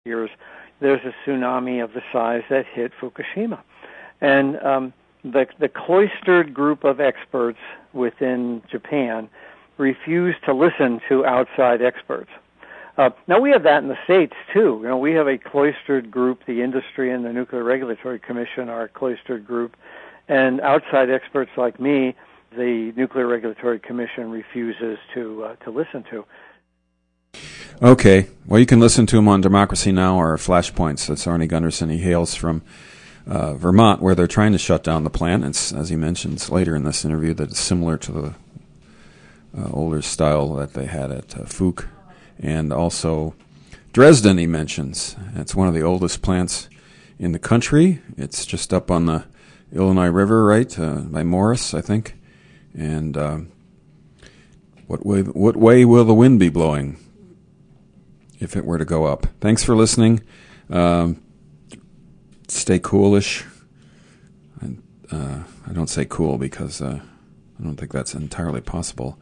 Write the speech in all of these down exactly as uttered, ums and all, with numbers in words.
years, there's a tsunami of the size that hit Fukushima. And um, the, the cloistered group of experts within Japan refused to listen to outside experts. Uh, now, we have that in the States, too. You know, we have a cloistered group. The industry and the Nuclear Regulatory Commission are a cloistered group. And outside experts like me, the Nuclear Regulatory Commission refuses to uh, to listen to. Okay. Well, you can listen to him on Democracy Now! Or Flashpoints. That's Arnie Gunderson. He hails from uh, Vermont, where they're trying to shut down the plant. It's, as he mentions later in this interview, that it's similar to the uh, older style that they had at uh, Fuke. And also Dresden, he mentions. It's one of the oldest plants in the country. It's just up on the Illinois River, right, uh, by Morris, I think. And uh, what way, what way will the wind be blowing if it were to go up? Thanks for listening. Um, stay coolish. And, uh, I don't say cool because uh, I don't think that's entirely possible.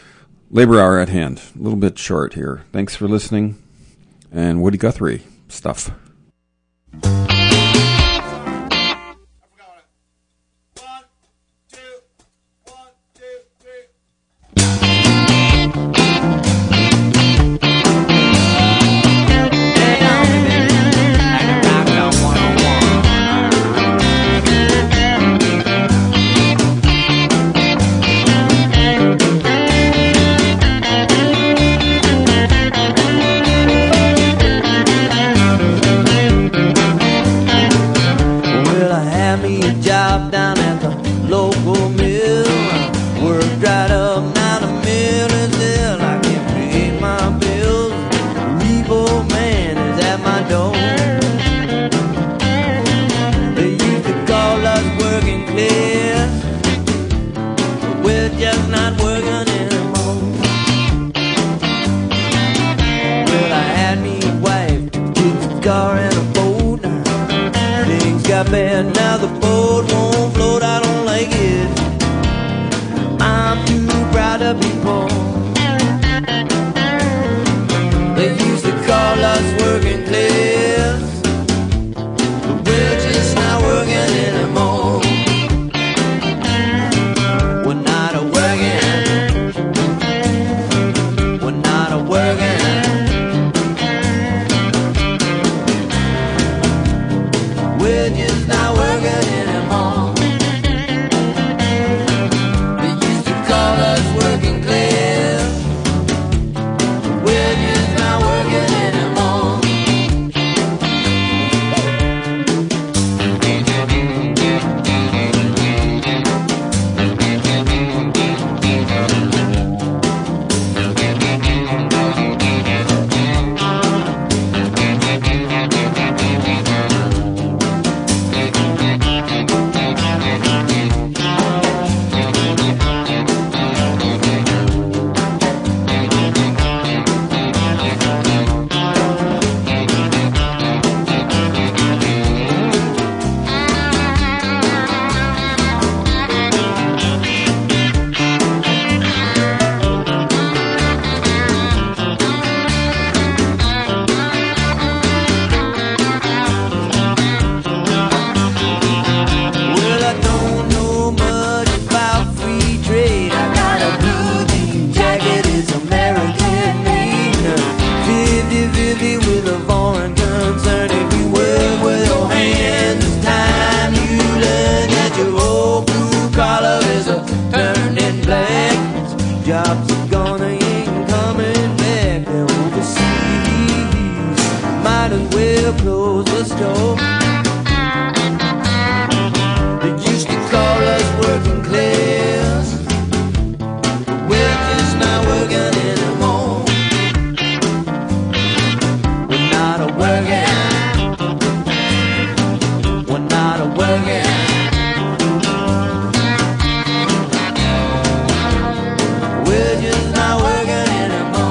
Labor Hour at hand. A little bit short here. Thanks for listening. And Woody Guthrie stuff.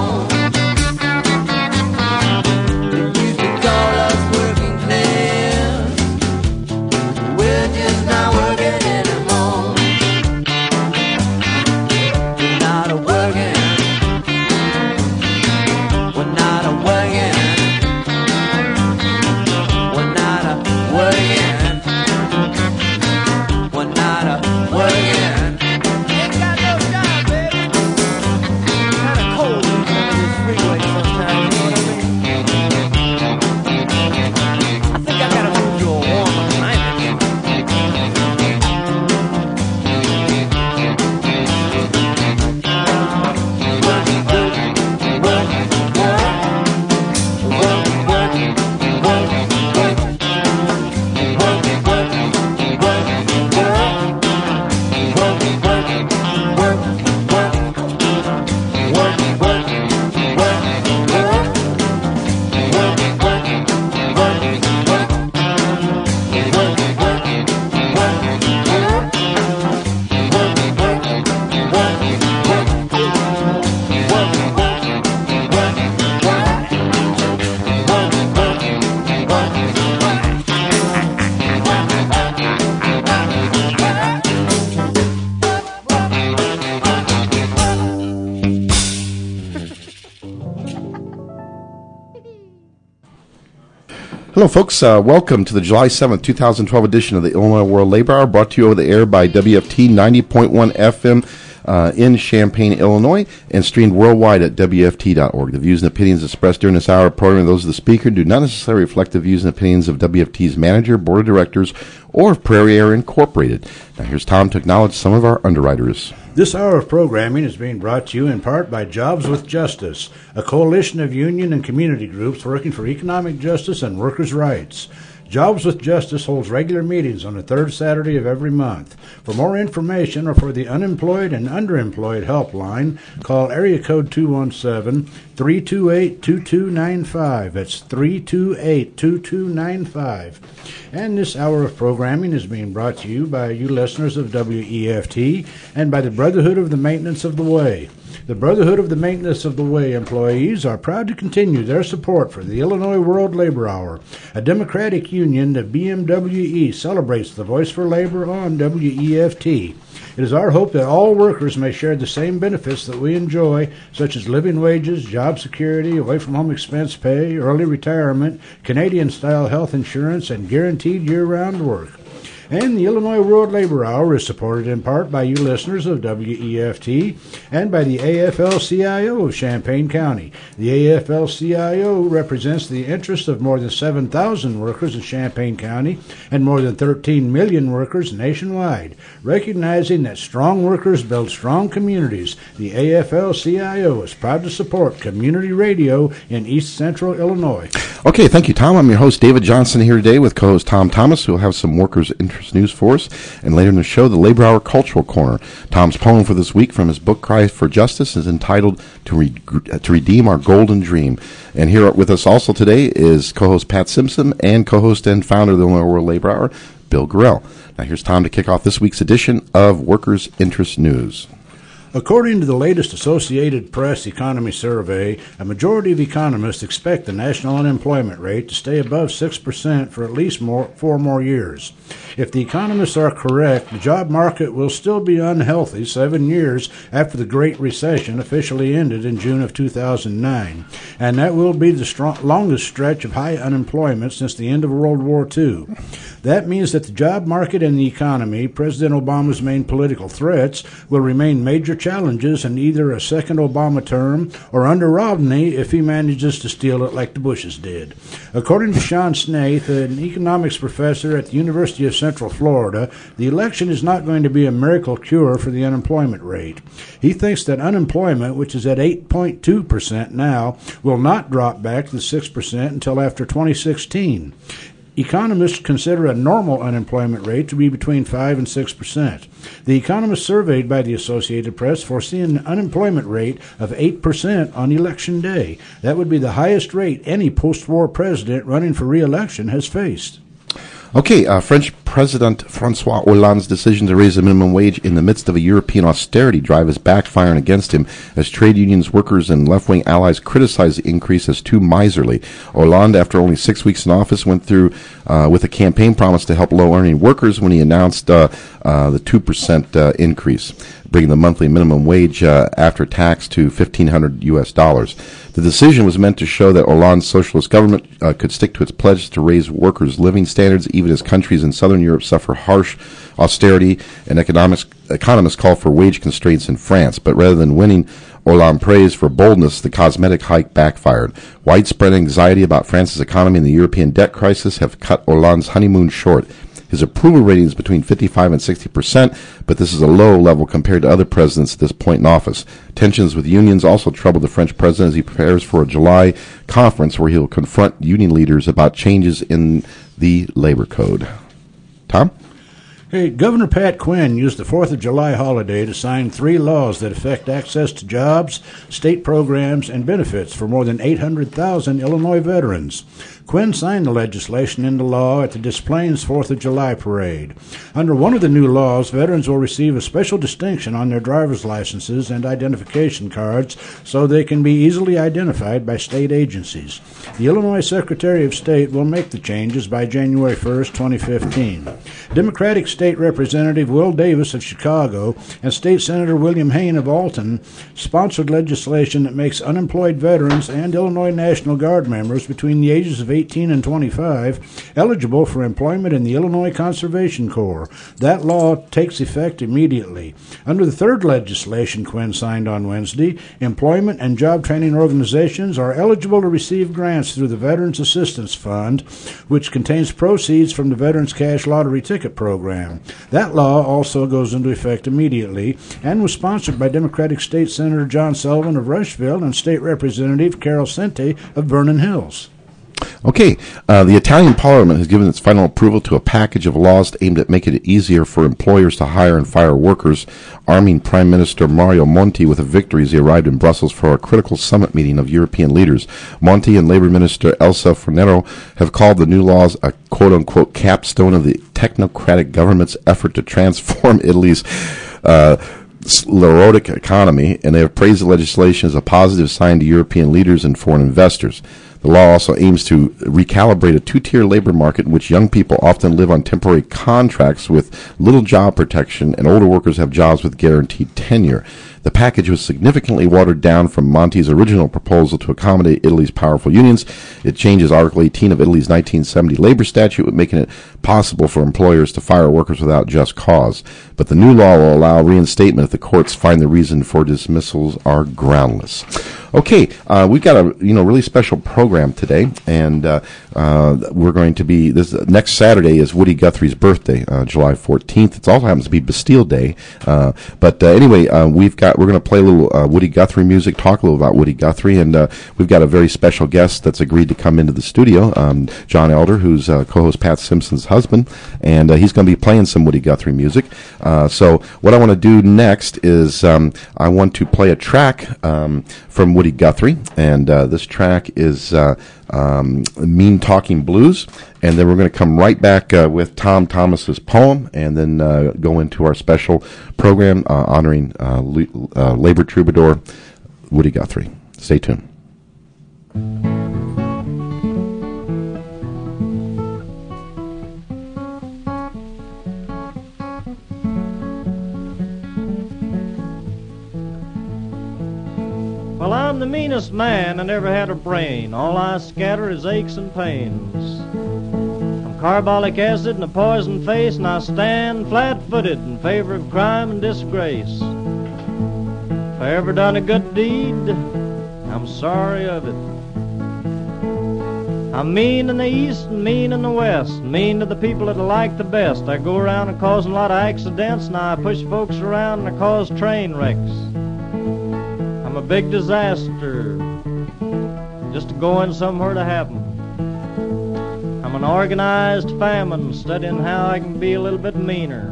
Call us working class. Hello, folks. Uh, welcome to the July seventh, twenty twelve edition of the Illinois World Labor Hour, brought to you over the air by W F T ninety point one F M uh, in Champaign, Illinois, and streamed worldwide at W F T dot org. The views and opinions expressed during this hour of programming, those of the speaker, do not necessarily reflect the views and opinions of W F T's manager, board of directors, or of Prairie Air Incorporated. Now, here's Tom to acknowledge some of our underwriters. This hour of programming is being brought to you in part by Jobs with Justice, a coalition of union and community groups working for economic justice and workers' rights. Jobs with Justice holds regular meetings on the third Saturday of every month. For more information or for the unemployed and underemployed helpline, call area code two one seven, three two eight, two two nine five. That's three two eight, two two nine five. And this hour of programming is being brought to you by you listeners of W E F T and by the Brotherhood of the Maintenance of the Way. The Brotherhood of the Maintenance of the Way employees are proud to continue their support for the Illinois World Labor Hour, a democratic union that B M W E celebrates the voice for labor on W E F T. It is our hope that all workers may share the same benefits that we enjoy, such as living wages, job security, away-from-home expense pay, early retirement, Canadian-style health insurance, and guaranteed year-round work. And the Illinois World Labor Hour is supported in part by you listeners of W E F T and by the A F L C I O of Champaign County. The A F L C I O represents the interests of more than seven thousand workers in Champaign County and more than thirteen million workers nationwide. Recognizing that strong workers build strong communities, the A F L C I O is proud to support community radio in East Central Illinois. Okay, thank you, Tom. I'm your host, David Johnson, here today with co-host Tom Thomas, who will have some workers' interest news for us. And later in the show, the Labor Hour Cultural Corner. Tom's poem for this week from his book, Cry for Justice, is entitled To, Re- to Redeem Our Golden Dream. And here with us also today is co-host Pat Simpson and co-host and founder of the Illinois World Labor Hour, Bill Gorell. Now here's Tom to kick off this week's edition of Workers' Interest News. According to the latest Associated Press economy survey, a majority of economists expect the national unemployment rate to stay above six percent for at least more, four more years. If the economists are correct, the job market will still be unhealthy seven years after the Great Recession officially ended in June of two thousand nine, and that will be the strong, longest stretch of high unemployment since the end of World War Two. That means that the job market and the economy, President Obama's main political threats, will remain major challenges in either a second Obama term or under Romney if he manages to steal it like the Bushes did. According to Sean Snaith, an economics professor at the University of Central Florida, the election is not going to be a miracle cure for the unemployment rate. He thinks that unemployment, which is at eight point two percent now, will not drop back to six percent until after twenty sixteen. Economists consider a normal unemployment rate to be between five and six percent. The economists surveyed by the Associated Press foresee an unemployment rate of eight percent on Election Day. That would be the highest rate any post-war president running for re-election has faced. Okay, uh, French President Francois Hollande's decision to raise the minimum wage in the midst of a European austerity drive is backfiring against him as trade unions, workers, and left-wing allies criticize the increase as too miserly. Hollande, after only six weeks in office, went through uh, with a campaign promise to help low-earning workers when he announced uh, uh, the two percent uh, increase, bringing the monthly minimum wage uh, after tax to fifteen hundred U S dollars. The decision was meant to show that Hollande's socialist government uh, could stick to its pledge to raise workers' living standards, even as countries in southern Europe suffer harsh austerity, and economics, economists call for wage constraints in France. But rather than winning Hollande praise for boldness, the cosmetic hike backfired. Widespread anxiety about France's economy and the European debt crisis have cut Hollande's honeymoon short. His approval rating is between fifty-five and sixty percent, but this is a low level compared to other presidents at this point in office. Tensions with unions also trouble the French president as he prepares for a July conference where he will confront union leaders about changes in the labor code. Tom? Hey, Governor Pat Quinn used the fourth of July holiday to sign three laws that affect access to jobs, state programs, and benefits for more than eight hundred thousand Illinois veterans. Quinn signed the legislation into law at the Des Plaines fourth of July parade. Under one of the new laws, veterans will receive a special distinction on their driver's licenses and identification cards so they can be easily identified by state agencies. The Illinois Secretary of State will make the changes by January first, twenty fifteen. Democratic State Representative Will Davis of Chicago and State Senator William Hayne of Alton sponsored legislation that makes unemployed veterans and Illinois National Guard members between the ages of eighteen and twenty-five eligible for employment in the Illinois Conservation Corps. That law takes effect immediately. Under the third legislation Quinn signed on Wednesday, employment and job training organizations are eligible to receive grants through the Veterans Assistance Fund, which contains proceeds from the Veterans Cash Lottery Ticket Program. That law also goes into effect immediately and was sponsored by Democratic State Senator John Sullivan of Rushville and State Representative Carol Sente of Vernon Hills. Okay, uh, the Italian Parliament has given its final approval to a package of laws aimed at making it easier for employers to hire and fire workers, arming Prime Minister Mario Monti with a victory as he arrived in Brussels for a critical summit meeting of European leaders. Monti and Labor Minister Elsa Fornero have called the new laws a quote-unquote capstone of the technocratic government's effort to transform Italy's uh, sclerotic economy, and they have praised the legislation as a positive sign to European leaders and foreign investors. The law also aims to recalibrate a two-tier labor market in which young people often live on temporary contracts with little job protection and older workers have jobs with guaranteed tenure. The package was significantly watered down from Monti's original proposal to accommodate Italy's powerful unions. It changes Article eighteen of Italy's nineteen seventy labor statute, making it possible for employers to fire workers without just cause. But the new law will allow reinstatement if the courts find the reason for dismissals are groundless. Okay, uh, we've got a you know really special program today, and uh, uh, we're going to be this next Saturday is Woody Guthrie's birthday, uh, July fourteenth. It also happens to be Bastille Day, uh, but uh, anyway, uh, we've got we're going to play a little uh, Woody Guthrie music, talk a little about Woody Guthrie, and uh, we've got a very special guest that's agreed to come into the studio, um, John Elder, who's uh, co-host Pat Simpson's husband, and uh, he's going to be playing some Woody Guthrie music. Uh, so what I want to do next is um, I want to play a track um, from Woody Guthrie, and uh, this track is uh, um, Mean Talking Blues, and then we're going to come right back uh, with Tom Thomas's poem, and then uh, go into our special program uh, honoring uh, le- uh, labor troubadour Woody Guthrie. Stay tuned. Well, I'm the meanest man, I never had a brain. All I scatter is aches and pains. I'm carbolic acid and a poison face, and I stand flat-footed in favor of crime and disgrace. If I ever done a good deed, I'm sorry of it. I'm mean in the east and mean in the west, mean to the people that I like the best. I go around and causing a lot of accidents, and I push folks around and I cause train wrecks. I'm a big disaster, just going somewhere to happen. I'm an organized famine, studying how I can be a little bit meaner.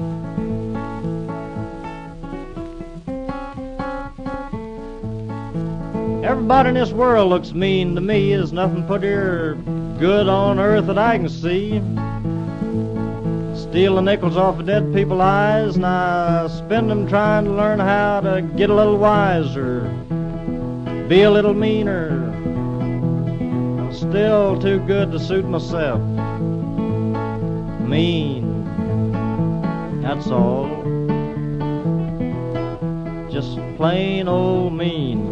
Everybody in this world looks mean to me. There's nothing put here good on earth that I can see. Steal the nickels off of dead people's eyes, and I spend them trying to learn how to get a little wiser, be a little meaner. I'm still too good to suit myself. Mean, that's all. Just plain old mean.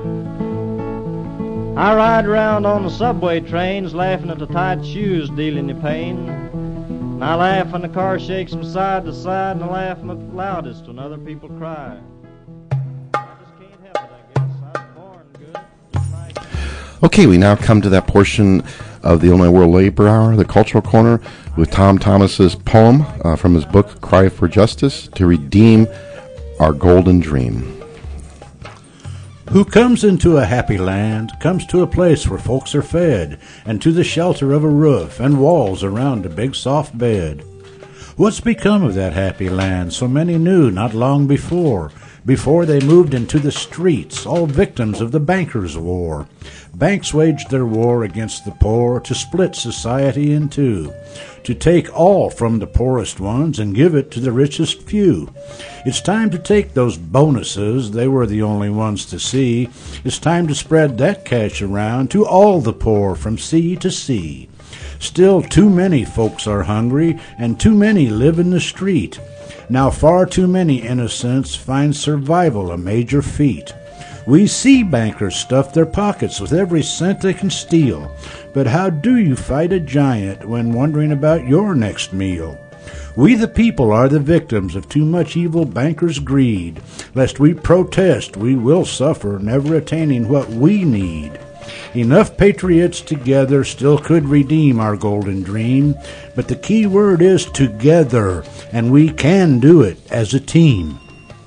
I ride around on the subway trains, laughing at the tight shoes dealing you pain. And I laugh when the car shakes from side to side, and I laugh the loudest when other people cry. I just can't help it, I guess. I was born good. Just like... Okay, we now come to that portion of the Illinois World Labor Hour, the Cultural Corner, with Tom Thomas's poem uh, from his book, Cry for Justice, to redeem our golden dream. Who comes into a happy land comes to a place where folks are fed, and to the shelter of a roof and walls around a big soft bed. What's become of that happy land so many knew not long before, before they moved into the streets, all victims of the bankers' war? Banks waged their war against the poor to split society in two, to take all from the poorest ones and give it to the richest few. It's time to take those bonuses they were the only ones to see. It's time to spread that cash around to all the poor from sea to sea. Still too many folks are hungry, and too many live in the street. Now far too many innocents find survival a major feat. We see bankers stuff their pockets with every cent they can steal. But how do you fight a giant when wondering about your next meal? We the people are the victims of too much evil bankers' greed. Lest we protest, we will suffer, never attaining what we need. Enough patriots together still could redeem our golden dream, but the key word is together, and we can do it as a team.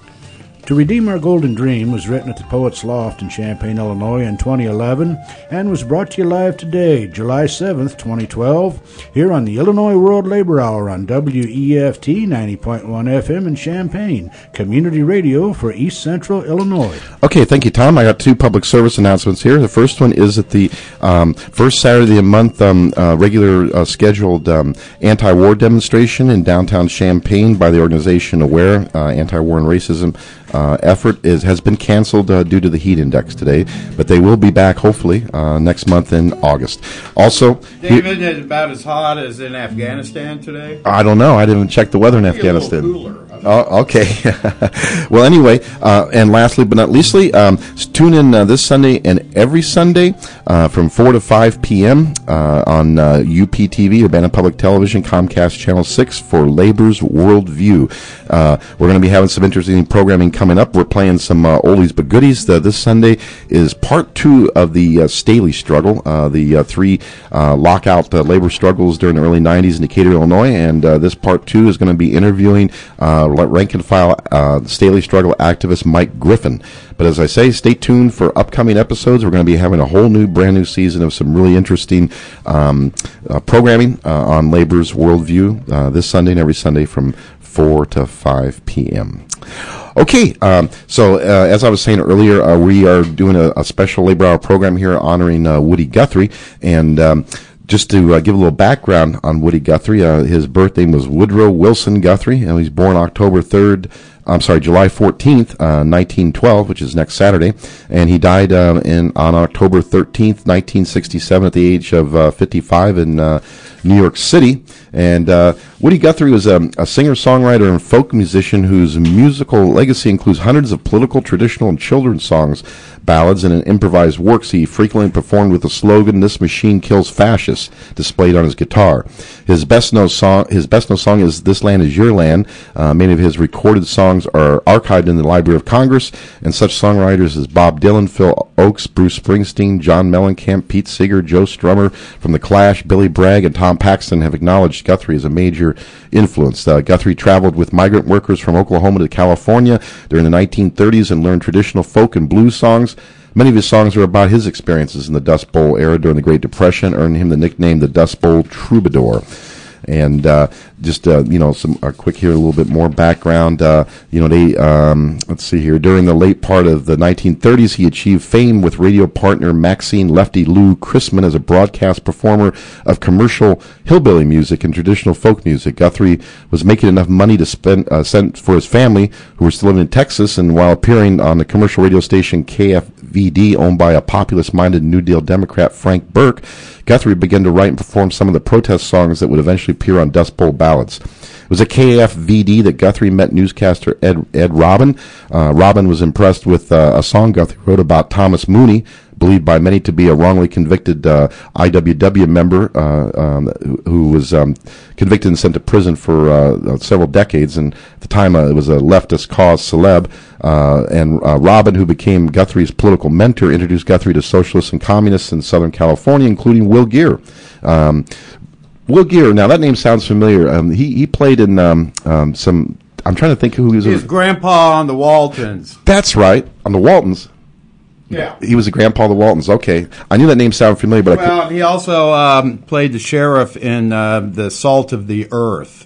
To Redeem Our Golden Dream was written at the Poets Loft in Champaign, Illinois in twenty eleven and was brought to you live today, July seventh, twenty twelve, here on the Illinois World Labor Hour on W E F T ninety point one F M in Champaign, community radio for East Central Illinois. Okay, thank you, Tom. I got two public service announcements here. The first one is that the um, first Saturday of the month, um, uh, regular uh, scheduled um, anti-war demonstration in downtown Champaign by the organization AWARE, uh, Anti-War and Racism Uh, effort is has been canceled uh, due to the heat index today, but they will be back hopefully uh, next month in August. Also, David, is about as hot as in Afghanistan today? I don't know. I didn't check the weather in Afghanistan. A little cooler. Oh, okay. Well, anyway, uh, and lastly but not leastly, um, tune in uh, this Sunday and every Sunday uh, from four to five p.m. Uh, on uh, U P T V, Urbana Public Television, Comcast Channel six for Labor's Worldview. Uh, we're going to be having some interesting programming coming up. We're playing some uh, oldies but goodies. The, this Sunday is part two of the uh, Staley struggle, uh, the uh, three uh, lockout uh, labor struggles during the early nineties in Decatur, Illinois, and uh, this part two is going to be interviewing uh, rank and file uh, Staley struggle activist Mike Griffin. But as I say, stay tuned for upcoming episodes. We're going to be having a whole new, brand new season of some really interesting um, uh, programming uh, on Labor's Worldview uh, this Sunday and every Sunday from four to five p.m. Okay, um, so uh, as I was saying earlier, uh, we are doing a, a special Labor Hour program here honoring uh, Woody Guthrie, and um, just to uh, give a little background on Woody Guthrie, uh, his birth name was Woodrow Wilson Guthrie, and he was born October third, I'm sorry, July fourteenth, uh, nineteen twelve, which is next Saturday, and he died um, in on October thirteenth, nineteen sixty-seven, at the age of uh, fifty-five in uh, New York City. And uh, Woody Guthrie was um, a singer-songwriter and folk musician whose musical legacy includes hundreds of political, traditional, and children's songs, ballads, and in improvised works. He frequently performed with the slogan, "This machine kills fascists," displayed on his guitar. His best-known song, his best-known song is "This Land Is Your Land." Uh, many of his recorded songs are archived in the Library of Congress, and such songwriters as Bob Dylan, Phil Oakes, Bruce Springsteen, John Mellencamp, Pete Seeger, Joe Strummer from The Clash, Billy Bragg, and Tom Paxton have acknowledged Guthrie as a major influence. Uh, Guthrie traveled with migrant workers from Oklahoma to California during the nineteen thirties and learned traditional folk and blues songs. Many of his songs are about his experiences in the Dust Bowl era during the Great Depression, earning him the nickname the Dust Bowl Troubadour. And uh, just uh, you know, some uh, quick here, a little bit more background. Uh, you know, they um, let's see here. During the late part of the nineteen thirties, he achieved fame with radio partner Maxine "Lefty" Lou Chrisman as a broadcast performer of commercial hillbilly music and traditional folk music. Guthrie was making enough money to spend uh, send for his family, who were still living in Texas, and while appearing on the commercial radio station K F V D, owned by a populist-minded New Deal Democrat Frank Burke, Guthrie began to write and perform some of the protest songs that would eventually appear on Dust Bowl ballads. It was at K F V D that Guthrie met newscaster Ed, Ed Robin. Uh, Robin was impressed with uh, a song Guthrie wrote about Thomas Mooney, believed by many to be a wrongly convicted uh, I W W member uh, um, who, who was um, convicted and sent to prison for uh, several decades. And at the time, uh, it was a leftist cause celeb. Uh, and uh, Robin, who became Guthrie's political mentor, introduced Guthrie to socialists and communists in Southern California, including Will Geer. Um, Will Geer, now that name sounds familiar. Um, he, he played in um, um, some, I'm trying to think who he was. His grandpa on the Waltons. That's right, on the Waltons. Yeah. He was a grandpa of the Waltons. Okay. I knew that name sounded familiar, but well, I could... he also um, played the sheriff in uh, The Salt of the Earth.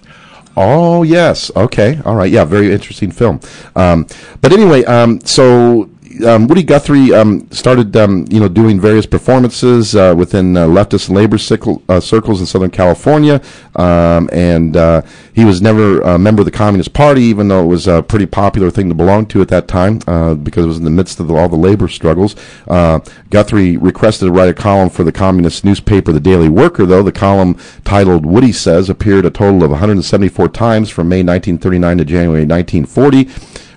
Oh, yes. Okay. All right. Yeah, very interesting film. Um, but anyway, um, so... Um, Woody Guthrie um, started, um, you know, doing various performances uh, within uh, leftist and labor circle, uh, circles in Southern California, um, and uh, he was never a member of the Communist Party, even though it was a pretty popular thing to belong to at that time, uh, because it was in the midst of the, all the labor struggles. Uh, Guthrie requested to write a column for the communist newspaper, The Daily Worker, though. The column, titled Woody Says, appeared a total of one hundred seventy-four times from May nineteen thirty-nine to January nineteen forty.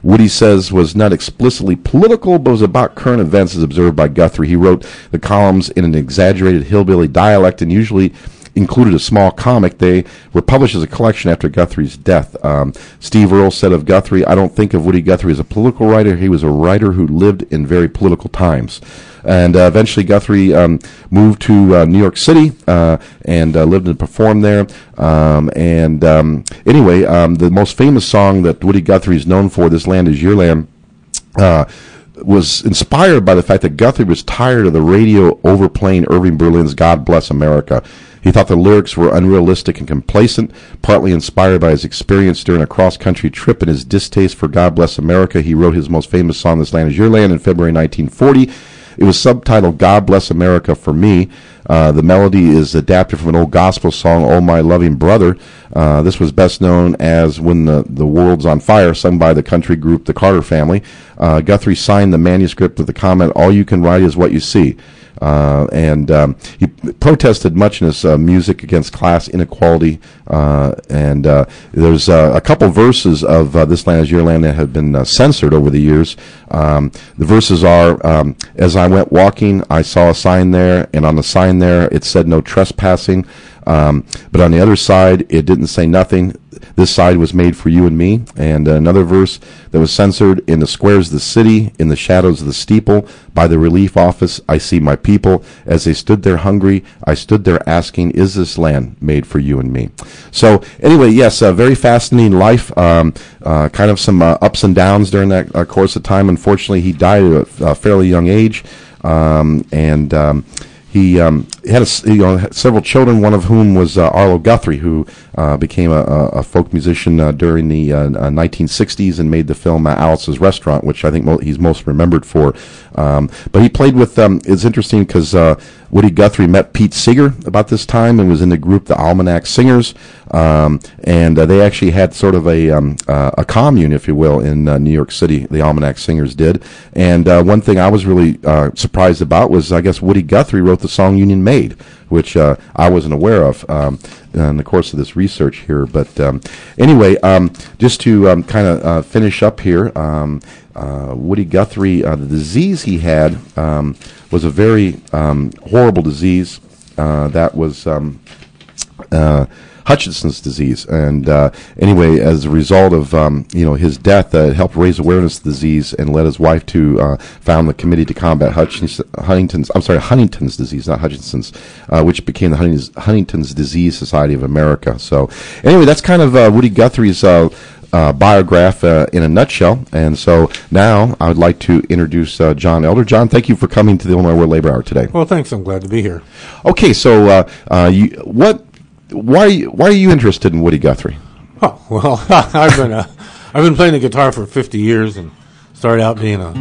Woody says was not explicitly political, but was about current events as observed by Guthrie. He wrote the columns in an exaggerated hillbilly dialect and usually included a small comic. They were published as a collection after Guthrie's death. Um, Steve Earle said of Guthrie, "I don't think of Woody Guthrie as a political writer. He was a writer who lived in very political times." And uh, eventually Guthrie um, moved to uh, New York City uh, and uh, lived and performed there. Um, and um, anyway, um, the most famous song that Woody Guthrie is known for, "This Land Is Your Land," uh, was inspired by the fact that Guthrie was tired of the radio overplaying Irving Berlin's "God Bless America." He thought the lyrics were unrealistic and complacent, partly inspired by his experience during a cross-country trip and his distaste for "God Bless America." He wrote his most famous song, "This Land Is Your Land," in February nineteen forty. It was subtitled "God Bless America for Me." Uh, the melody is adapted from an old gospel song, "Oh My Loving Brother." Uh, this was best known as "When the, the World's on Fire," sung by the country group the Carter Family. Uh, Guthrie signed the manuscript with the comment, "All you can write is what you see." Uh, and um, he protested much in his uh, music against class inequality. Uh, and uh, there's uh, a couple verses of uh, "This Land Is Your Land" that have been uh, censored over the years. Um, the verses are, um, "As I went walking, I saw a sign there, and on the sign there it said no trespassing. Um, but on the other side, it didn't say nothing. This side was made for you and me." And another verse that was censored, "In the squares of the city, in the shadows of the steeple, by the relief office, I see my people. As they stood there hungry, I stood there asking, is this land made for you and me?" So anyway, yes, a very fascinating life. Um, uh, kind of some uh, ups and downs during that uh, course of time. Unfortunately, he died at a, a fairly young age. Um, and... Um, He um, had a, you know, several children, one of whom was uh, Arlo Guthrie, who uh, became a, a folk musician uh, during the uh, nineteen sixties and made the film uh, Alice's Restaurant, which I think mo- he's most remembered for. Um, but he played with, um, it's interesting because uh, Woody Guthrie met Pete Seeger about this time and was in the group the Almanac Singers. Um, and uh, they actually had sort of a um, uh, a commune, if you will, in uh, New York City. The Almanac Singers did. And uh, one thing I was really uh, surprised about was, I guess, Woody Guthrie wrote the song "Union Made," which uh, I wasn't aware of um, in the course of this research here. But um, anyway, um, just to um, kind of uh, finish up here, um, uh, Woody Guthrie, uh, the disease he had um, was a very um, horrible disease uh, that was... Um, uh, Hutchinson's disease, and uh, anyway, as a result of um, you know his death, uh, it helped raise awareness of the disease and led his wife to uh, found the Committee to Combat Hutchins, Huntington's. I'm sorry, Huntington's disease, not Hutchinson's, uh, which became the Huntington's, Huntington's Disease Society of America. So, anyway, that's kind of uh, Woody Guthrie's uh, uh, biograph uh, in a nutshell. And so now I would like to introduce uh, John Elder. John, thank you for coming to the Illinois World Labor Hour today. Well, thanks. I'm glad to be here. Okay, so uh, uh, you, what? Why? Why are you interested in Woody Guthrie? Oh well, I've been uh, I've been playing the guitar for fifty years and started out being a,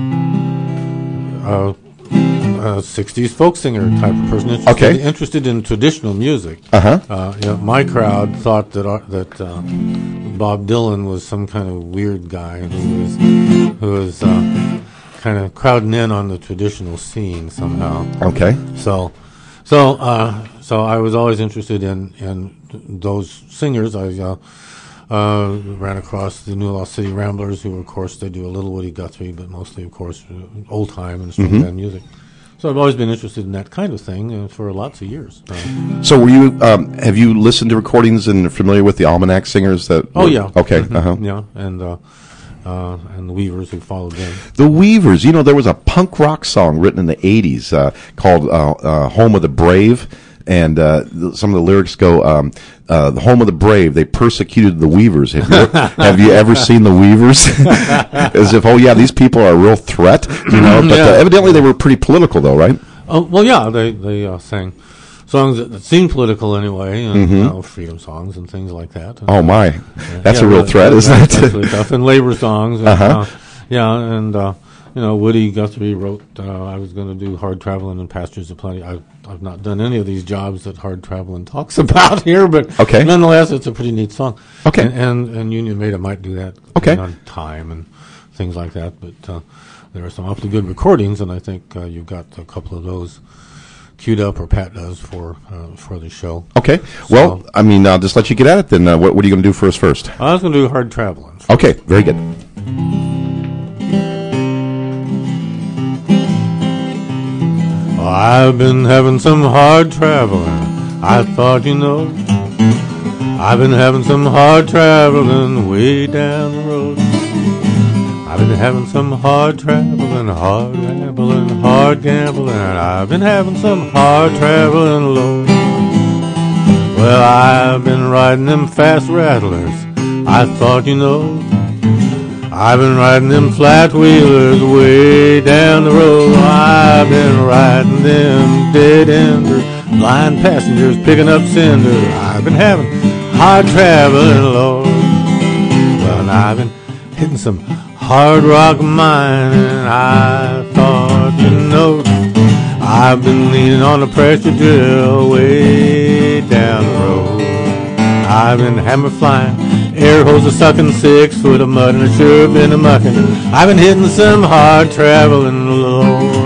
a, a sixties folk singer type of person. Interested, Okay. Interested in traditional music. Uh-huh. Uh, you know, my crowd thought that uh, that uh, Bob Dylan was some kind of weird guy who was who was uh, kind of crowding in on the traditional scene somehow. Okay. So, so, uh, so I was always interested in, in those singers. I uh, uh, ran across the New Lost City Ramblers, who, of course, they do a little Woody Guthrie, but mostly, of course, old time and string band music. So I've always been interested in that kind of thing uh, for lots of years. Uh, So, were you? Um, have you listened to recordings and familiar with the Almanac Singers? That oh were- yeah, Okay. Mhm. Uh-huh. yeah, and uh, uh, and the Weavers who followed them. The Weavers. You know, there was a punk rock song written in the eighties uh, called uh, uh, "Home of the Brave." And uh, th- some of the lyrics go, um, uh, "The home of the brave, they persecuted the Weavers." Have you, have you ever seen the Weavers? As if, oh yeah, these people are a real threat, you know. But Yeah. uh, evidently, they were pretty political, though, right? Oh well, yeah, they they uh, sang songs that, that seemed political anyway, and you know, freedom songs and things like that. And, Oh my, uh, that's yeah, a real that- threat, that- isn't that- it? That's really tough. And labor songs. And, Uh-huh. uh, yeah, and uh, you know, Woody Guthrie wrote, uh, "I was going to do Hard Traveling and Pastures of Plenty." I've I've not done any of these jobs that Hard Traveling talks about here, but Okay. nonetheless, it's a pretty neat song. Okay. and and, and Union Maid might do that. Okay. depending on time and things like that, but uh, there are some awfully good recordings, and I think uh, you've got a couple of those queued up, or Pat does, for uh, for the show. Okay. Well, I mean, I'll just let you get at it then. Uh, what, what are you going to do for us first? I was going to do Hard Traveling. Okay. Very good. Oh, I've been having some hard traveling. I thought you know. I've been having some hard traveling way down the road. I've been having some hard traveling, hard gambling, hard gambling. I've been having some hard traveling low. Well, I've been riding them fast rattlers. I thought you know. I've been riding them flat wheelers way down the road. I've been riding them dead enders, blind passengers picking up cinders. I've been having hard traveling, Lord. Well, and I've been hitting some hard rock mining. I thought you know. I've been leaning on a pressure drill way down the road. I've been hammer flying, air hose a sucking, six foot of mud, and I sure been a mucking. I've been hitting some hard traveling, Lord.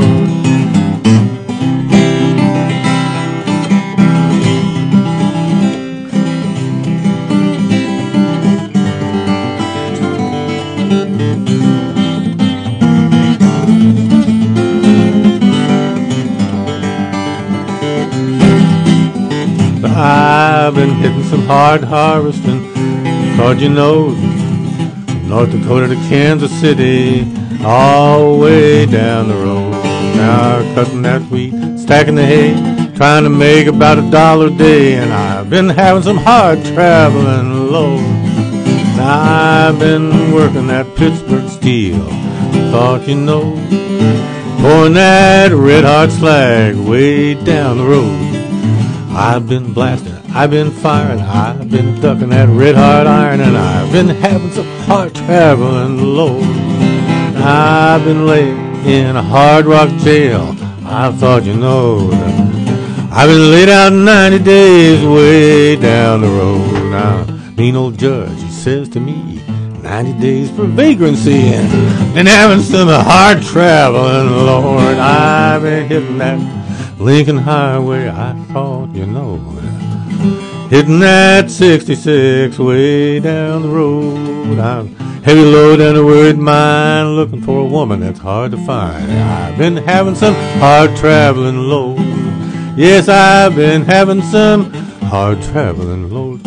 I've been hitting some hard harvesting. Thought you know, North Dakota to Kansas City, all the way down the road. Now cutting that wheat, stacking the hay, trying to make about a dollar a day. And I've been having some hard traveling, Lord. Now I've been working that Pittsburgh steel. Thought you know, pouring that red hot slag way down the road. I've been blasting, I've been firing, I've been ducking that red hot iron, and I've been having some hard traveling, Lord. I've been laid in a hard rock jail. I thought you know that I've been laid out ninety days way down the road. Now, mean old judge, he says to me, ninety days for vagrancy, and been having some hard traveling, Lord. I've been hitting that Lincoln Highway, I thought you know. Hitting that sixty-six way down the road. I'm heavy load and a worried mind, looking for a woman that's hard to find. I've been having some hard traveling, Lord. Yes, I've been having some hard traveling, Lord.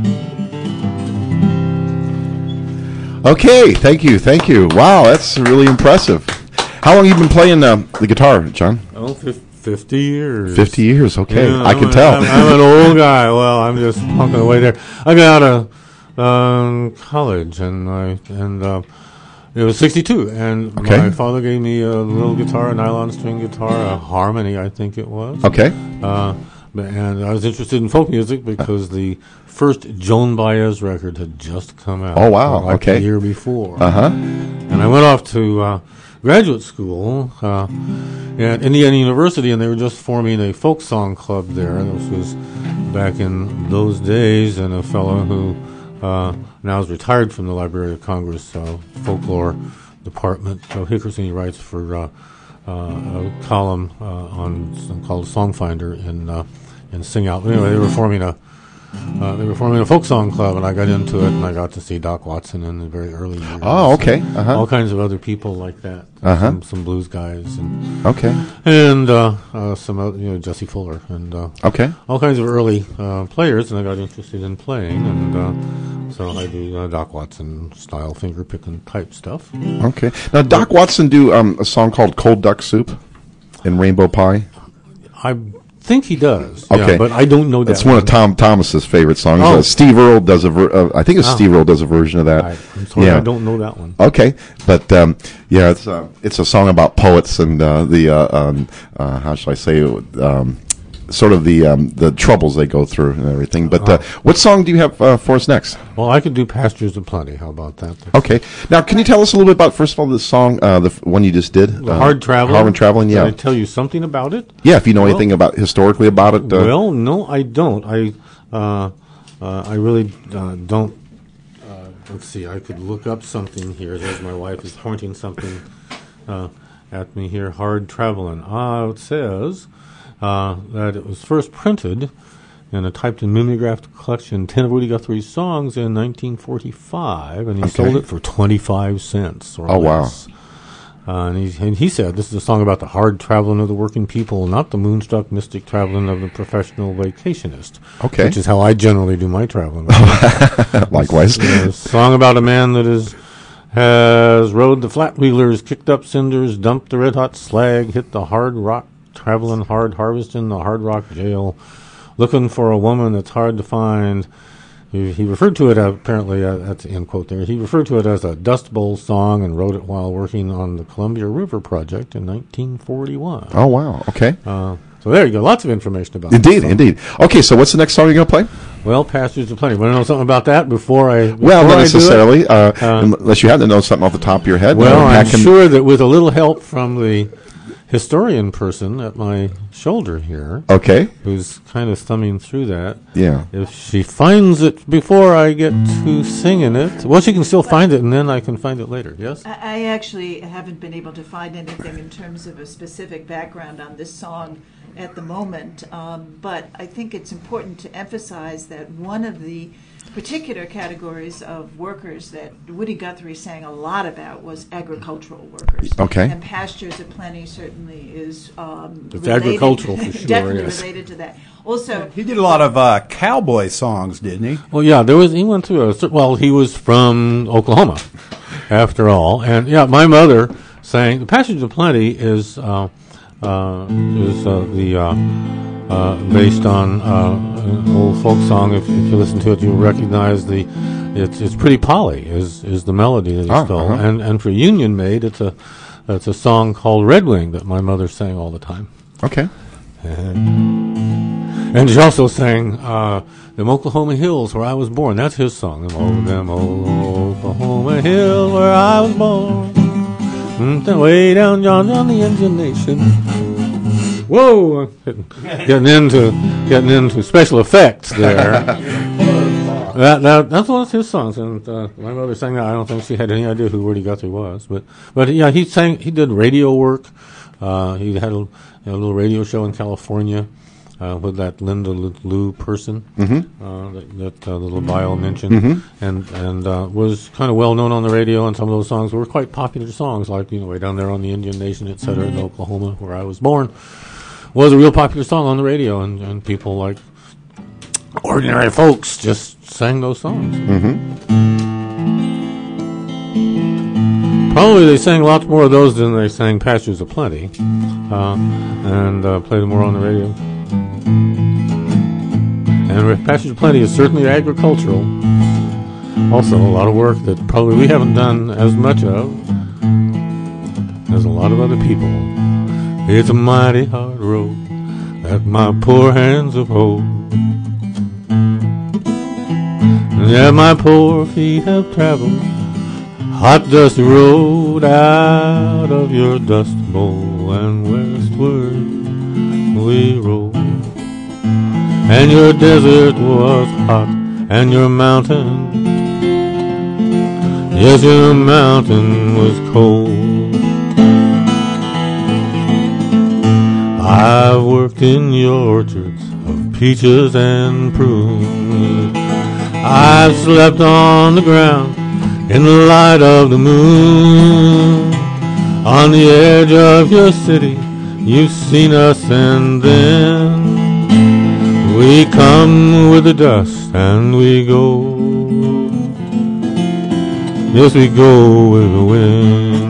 Okay, thank you, thank you. Wow, that's really impressive. How long have you been playing uh, the guitar, John? Oh, fifty years. Fifty years, okay. Yeah, I can I'm, tell. I'm, I'm an old guy. Well, I'm just punking away there. I got out of um, college, and I and uh, it was sixty-two, and okay. my father gave me a little guitar, a nylon string guitar, a Harmony, I think it was. Okay. Uh, and I was interested in folk music because the first Joan Baez record had just come out. Oh, wow. Like okay. the year before. Uh-huh. And I went off to uh, graduate school uh, at Indiana University, and they were just forming a folk song club there. This was back in those days, and a fellow who uh, now is retired from the Library of Congress uh, folklore department, Joe Hickerson, he writes for uh, uh, a column uh, on called Songfinder in uh, in Sing Out. Anyway, they were forming a Uh, they were forming a folk song club, and I got into it, and I got to see Doc Watson in the very early years. Oh, okay. Uh-huh. All kinds of other people like that. Uh-huh. Some, some blues guys, and okay, and uh, uh, some other, you know, Jesse Fuller, and uh, okay, all kinds of early uh, players, and I got interested in playing, and uh, so I do uh, Doc Watson style finger picking type stuff. Okay. Now, Doc Watson do um, a song called "Cold Duck Soup" and "Rainbow Pie." I think he does. Okay, yeah, but I don't know that. It's one, one of Tom Thomas's favorite songs. Oh. Uh, Steve Earle does a. Ver- uh, I think it's oh. Steve Earle does a version of that. I, I'm sorry, yeah. I don't know that one. Okay, but um, yeah, it's uh, it's a song about poets and uh, the uh, um, uh, how shall I say um, sort of the um, the troubles they go through and everything. But uh, what song do you have uh, for us next? Well, I could do "Pastures of Plenty." How about that? Okay. Now, can you tell us a little bit about first of all the song, uh, the f- one you just did, The uh, Hard Traveling. Hard Traveling. Yeah. Can I tell you something about it? Yeah, if you know well, anything about historically about it. Uh, well, no, I don't. I uh, uh, I really uh, don't. Uh, let's see. I could look up something here. There's my wife is pointing something uh, at me here. Hard Traveling. Ah, it says uh, that it was first printed in a typed and mimeographed collection, ten of Woody Guthrie's songs, in nineteen forty-five, and he okay. sold it for twenty-five cents or oh, less. wow. Uh, and, he, and he said, this is a song about the hard traveling of the working people, not the moonstruck mystic traveling of the professional vacationist. Okay. Which is how I generally do my traveling. Likewise. It's a song about a man that is has rode the flat wheelers, kicked up cinders, dumped the red hot slag, hit the hard rock, traveling hard, harvesting the hard rock jail, looking for a woman that's hard to find. He, he referred to it, uh, apparently, uh, that's the end quote there, he referred to it as a Dust Bowl song and wrote it while working on the Columbia River Project in nineteen forty-one. Oh, wow. Okay. Uh, so there you go. Lots of information about it. Indeed, indeed. Okay, so what's the next song you're going to play? Well, Pastures of Plenty. Want to know something about that before I before Well, not I necessarily, do it? uh, Uh, unless you have to know something off the top of your head. Well, Uh, I'm Pat can- sure that with a little help from the historian person at my shoulder here, Okay. who's kind of thumbing through that, Yeah. if she finds it before I get to singing it, well, she can still find it, and then I can find it later, yes? I I actually haven't been able to find anything in terms of a specific background on this song at the moment, um, but I think it's important to emphasize that one of the particular categories of workers that Woody Guthrie sang a lot about was agricultural workers. Okay. And Pastures of Plenty certainly is um, It's related- agricultural for sure, definitely yes. related to that. Also, He did a lot of uh, cowboy songs, didn't he? Well, yeah, there was, he went through a, cer- well, he was from Oklahoma, after all, and yeah, my mother sang, the Pastures of Plenty is, uh, uh, is uh, the, uh, Uh, based on uh, an old folk song. If, if you listen to it, you'll recognize the. It's it's Pretty Polly is is the melody that he Ah, stole, uh-huh. and and for Union Maid, it's a it's a song called Red Wing that my mother sang all the time, Okay. and, and she also sang uh, "Them Oklahoma Hills Where I Was Born." That's his song. Them, oh, them old Oklahoma Hills Where I Was Born, mm, then way down yonder on the Indian Nation. Whoa! Getting into getting into special effects there. that, that that's one of his songs, and uh, my mother sang that. I don't think she had any idea who Woody Guthrie was, but but yeah, he sang. He did radio work. Uh, he had a, a little radio show in California uh, with that Linda Lou person Mm-hmm. uh, that, that uh, little bio mentioned, and and uh, was kind of well known on the radio. And some of those songs were quite popular songs, like you know, way down there on the Indian Nation, et cetera, in Oklahoma, where I was born. Was a real popular song on the radio, and, and people like ordinary folks just sang those songs. Mm-hmm. Probably they sang lots more of those than they sang Pastures of Plenty, uh, and uh, played them more on the radio. And Pastures of Plenty is certainly agricultural. Also, a lot of work that probably we haven't done as much of as a lot of other people. It's a mighty hard road that my poor hands have hoed, and that my poor feet have traveled. Hot dusty road out of your dust bowl, and westward we rode. And your desert was hot, and your mountain, yes, your mountain was cold. I've worked in your orchards of peaches and prunes. I've slept on the ground in the light of the moon. On the edge of your city, you've seen us, and then we come with the dust and we go. Yes, we go with the wind.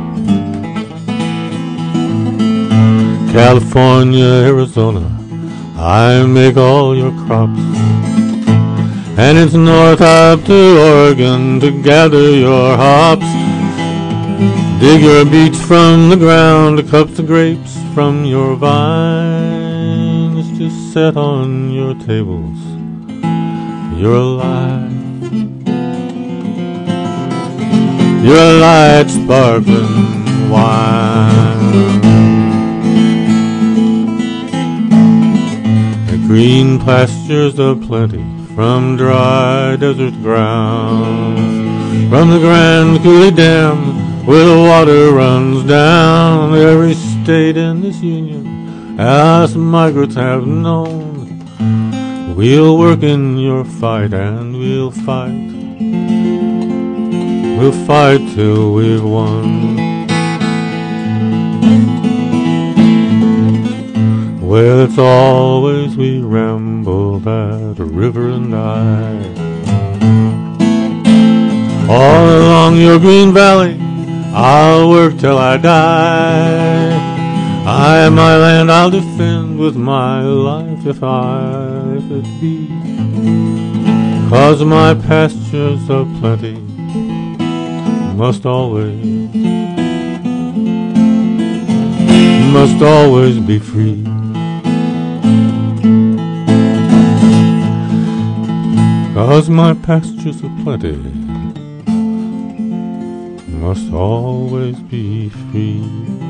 California, Arizona, I make all your crops, and it's north up to Oregon to gather your hops. Dig your beets from the ground to cup the grapes from your vines to set on your tables. You're alive. You're a light sparkling wine. Green pastures of plenty from dry desert ground, from the Grand Coulee Dam where the water runs down. Every state in this union us migrants have known. We'll work in your fight, and we'll fight. We'll fight till we've won. Well, it's always we ramble that river and I. All along your green valley, I'll work till I die. I am my land, I'll defend with my life if I, if it be. 'Cause my pastures of plenty must always, must always be free. 'Cause my pastures of plenty must always be free.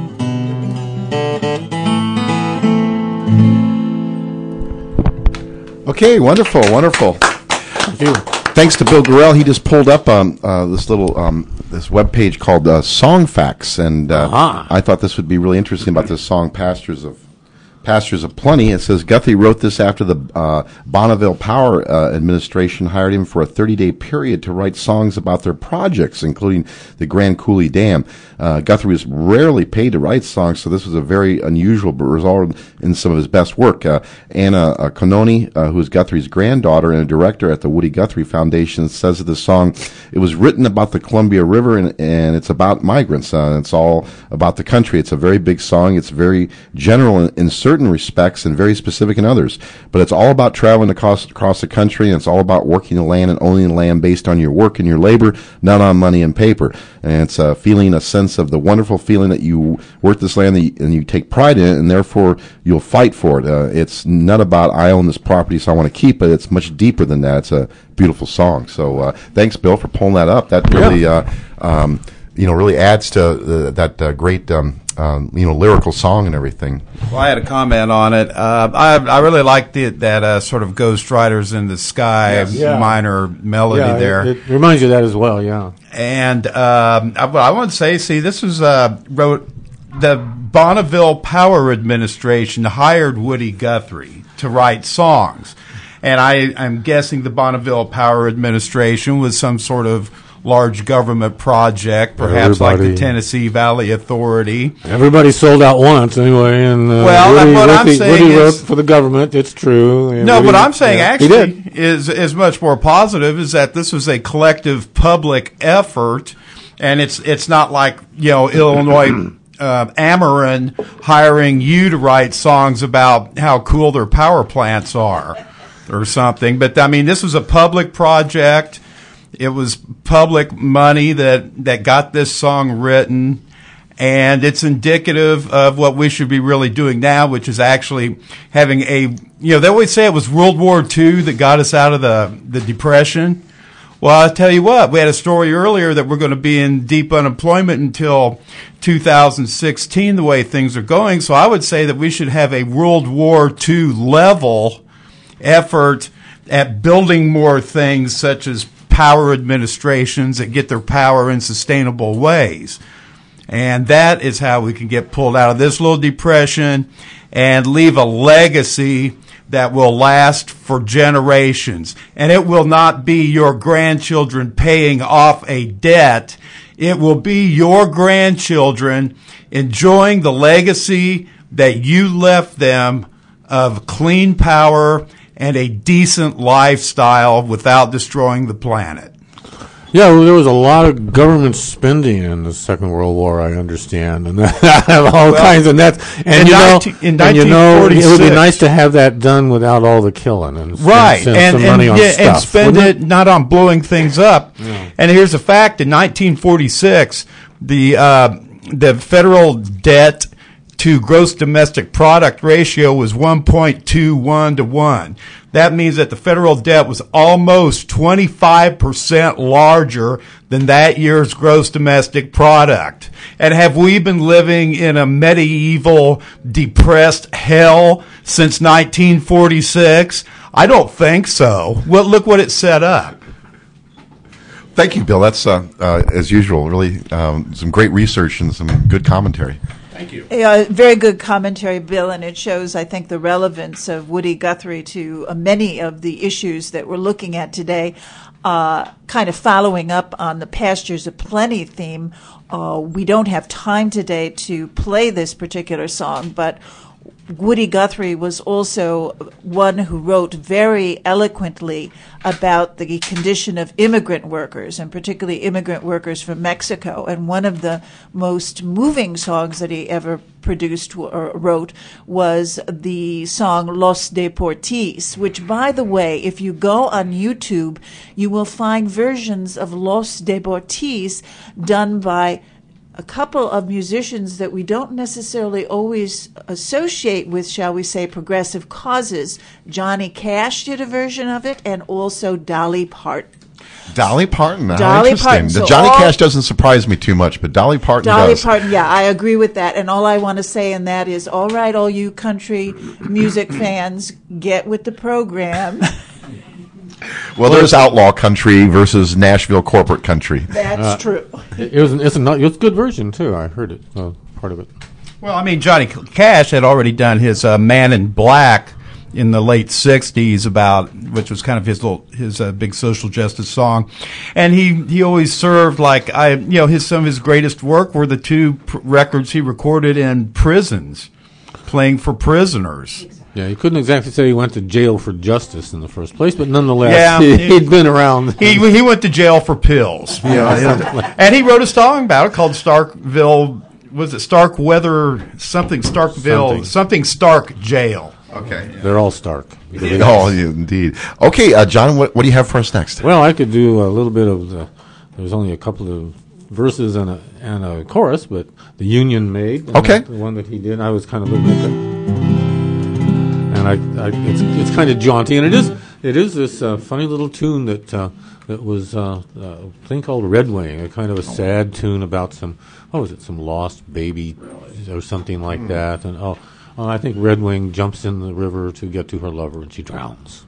Okay, wonderful, wonderful. Thank you. Thanks to Bill Gorell, he just pulled up um, uh, this little um, this web page called uh, Song Facts, and uh, Uh-huh. I thought this would be really interesting about this song, "Pastures of Pastures of Plenty." It says Guthrie wrote this after the uh, Bonneville Power uh, Administration hired him for a thirty-day period to write songs about their projects, including the Grand Coulee Dam. Uh, Guthrie was rarely paid to write songs, so this was a very unusual result in some of his best work. Uh, Anna uh, Cononi, uh, who is Guthrie's granddaughter and a director at the Woody Guthrie Foundation, says of the song, "It was written about the Columbia River, and, and it's about migrants. Uh, it's all about the country. It's a very big song. It's very general in, in certain respects and very specific in others. But it's all about traveling across, across the country, and it's all about working the land and owning the land based on your work and your labor, not on money and paper. And it's uh, feeling a sense of the wonderful feeling that you work this land and you, and you take pride in it, and therefore you'll fight for it. Uh, it's not about, I own this property, so I want to keep it. It's much deeper than that. It's a beautiful song." So uh, thanks, Bill, for pulling that up. That really, Yeah. uh, um, you know, really adds to uh, that uh, great, um, um, you know, lyrical song and everything. Well, I had a comment on it. Uh, I I really liked it, that uh, sort of Ghost Riders in the Sky Yes. Yeah. minor melody Yeah, there. It, it reminds you of that as well, yeah. And um, I, I want to say, see, this was uh, wrote the Bonneville Power Administration hired Woody Guthrie to write songs, and I, I'm guessing the Bonneville Power Administration was some sort of large government project, perhaps like Everybody- the Tennessee Valley Authority. Everybody sold out once anyway, and uh, Well, Woody, what I'm Woody- saying Woody is- wrote for the government. It's true. And No, Woody- what I'm saying yeah, he actually did. is is much more positive. Is that this was a collective public effort, and it's it's not like, you know, Illinois uh, Ameren hiring you to write songs about how cool their power plants are or something. But I mean, this was a public project. It was public money that that got this song written. And it's indicative of what we should be really doing now, which is actually having a, you know, they always say it was World War Two that got us out of the, the Depression. Well, I'll tell you what, we had a story earlier that we're going to be in deep unemployment until two thousand sixteen, the way things are going. So I would say that we should have a World War Two level effort at building more things such as power administrations that get their power in sustainable ways. And that is how we can get pulled out of this little depression and leave a legacy that will last for generations. And it will not be your grandchildren paying off a debt. It will be your grandchildren enjoying the legacy that you left them of clean power and a decent lifestyle without destroying the planet. Yeah, well, there was a lot of government spending in the Second World War, I understand, and all Well, kinds of that. And in you know, nineteen in and you know, it would be nineteen nice to have that done without all the killing and spend- Right, spend and some money and, on yeah, stuff, and spend wouldn't it not on blowing things up. And here's a fact: in nineteen forty-six, the uh, the federal debt to gross domestic product ratio was one point two one to one. That means that the federal debt was almost twenty-five percent larger than that year's gross domestic product. And have we been living in a medieval, depressed hell since nineteen forty-six? I don't think so. Well, look what it set up. Thank you, Bill. That's, uh, uh, as usual, really um, some great research and some good commentary. Thank you. Yeah, very good commentary, Bill, and it shows, I think, the relevance of Woody Guthrie to uh, many of the issues that we're looking at today. Uh, kind of following up on the Pastures of Plenty theme, uh, we don't have time today to play this particular song, but Woody Guthrie was also one who wrote very eloquently about the condition of immigrant workers, and particularly immigrant workers from Mexico. And one of the most moving songs that he ever produced or wrote was the song Los Deportees, which, by the way, if you go on YouTube, you will find versions of Los Deportees done by a couple of musicians that we don't necessarily always associate with, shall we say, progressive causes. Johnny Cash did a version of it, and also Dolly Parton. Dolly Parton, how Dolly interesting. Parton. The So Johnny all- Cash doesn't surprise me too much, but Dolly Parton Dolly does. Parton, yeah, I agree with that. And all I want to say in that is, all right, all you country music fans, get with the program. Well, there's outlaw country versus Nashville corporate country. That's true. It, it was an, it's a not, it was a good version too. I heard it, uh, part of it. Well, I mean, Johnny Cash had already done his uh, Man in Black in the late sixties, about which was kind of his little his uh, big social justice song, and he he always served like I you know his some of his greatest work were the two pr- records he recorded in prisons, playing for prisoners. Yeah, he couldn't exactly say he went to jail for justice in the first place, but nonetheless, Yeah, he, he- he'd been around. He he went to jail for pills. Yeah, and he wrote a song about it called Starkville. Was it Starkweather something Starkville Something. something Stark Jail? Okay. They're all stark. Oh, yeah, indeed. Okay, uh, John, what, what do you have for us next? Well, I could do a little bit of the. There's only a couple of verses and a and a chorus, but the Union Maid. and Okay. the one that he did. I was kind of looking at that, and I, I it's it's kind of jaunty, and it is it is this uh, funny little tune that uh, that was uh, a thing called Red Wing, a kind of a sad tune about some what was it, some lost baby or something like that, and oh. Uh, I think Red Wing jumps in the river to get to her lover, and she drowns.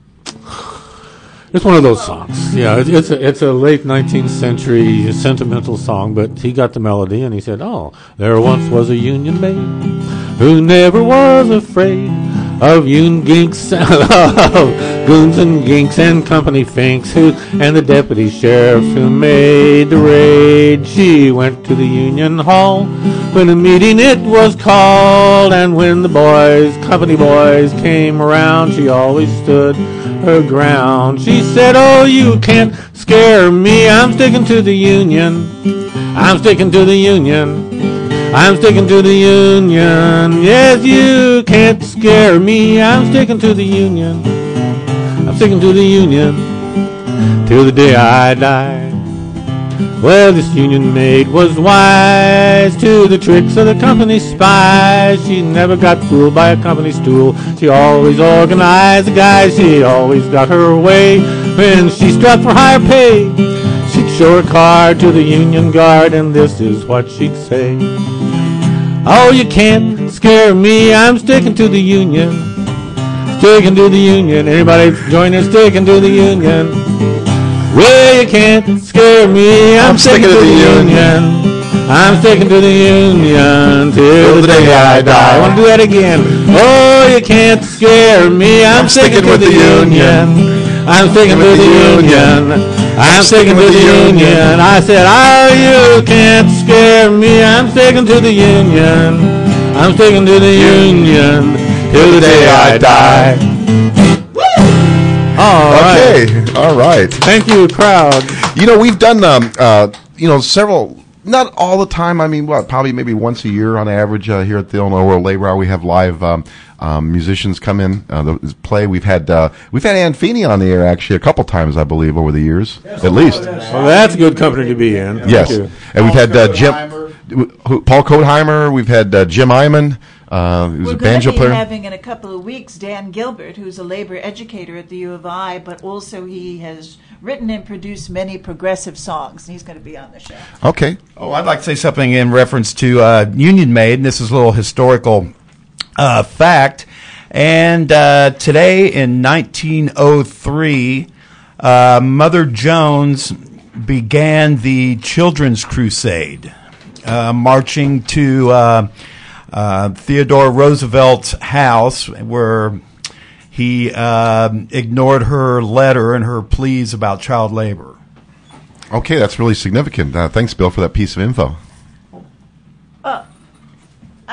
It's one of those songs. Yeah, it, it's a, it's a late nineteenth century sentimental song, but he got the melody, and he said, "Oh, there once was a Union maid who never was afraid of Union ginks, of goons and ginks and company finks, who and the deputy sheriff who made the raid. She went to the Union Hall when a meeting it was called, and when the boys, company boys, came around, she always stood her ground. She said, "Oh, you can't scare me. I'm sticking to the Union. I'm sticking to the Union. I'm sticking to the Union. Yes, you can't scare me. I'm sticking to the Union. I'm sticking to the Union till the day I die." Well, this Union maid was wise to the tricks of the company spies. She never got fooled by a company stool. She always organized the guys. She always got her way. When she struck for higher pay, she'd show her card to the Union Guard, and this is what she'd say. "Oh, you can't scare me. I'm sticking to the Union. Sticking to the Union." Anybody join us? Sticking to the Union. "Well, you can't scare me. I'm, I'm sticking, sticking to the Union. I'm sticking to the Union till the day I die." I want to do that again. "Oh, you can't scare me. I'm, I'm sticking, sticking to the, the Union. I'm sticking to the Union. I'm sticking to the Union." I said, "Oh, you can't scare me. I'm sticking to the Union. I'm sticking to the Union till the day I die." All Okay, right. all right. Thank you, crowd. You know, we've done, um, uh, you know, several, not all the time. I mean, what, probably maybe once a year on average uh, here at the Illinois World Labor Hour. We have live um, um, musicians come in, uh, the, play. We've had uh, we've had Ann Feeney on the air actually a couple times, I believe, over the years, at least. Well, that's good company to be in. Yes, Thank you. and we've had uh, Jim, who, Paul Kotheimer. We've had uh, Jim Iman. Uh, who's We're a banjo going to be player. having in a couple of weeks Dan Gilbert, who's a labor educator at the U of I, but also he has written and produced many progressive songs, and he's going to be on the show. Okay. Oh, I'd like to say something in reference to uh, Union Maid, and this is a little historical uh, fact. And uh, today in nineteen oh three, uh, Mother Jones began the Children's Crusade, uh, marching to uh, uh, Theodore Roosevelt's house, where he uh, ignored her letter and her pleas about child labor. Okay, that's really significant. Uh, thanks, Bill, for that piece of info. Uh,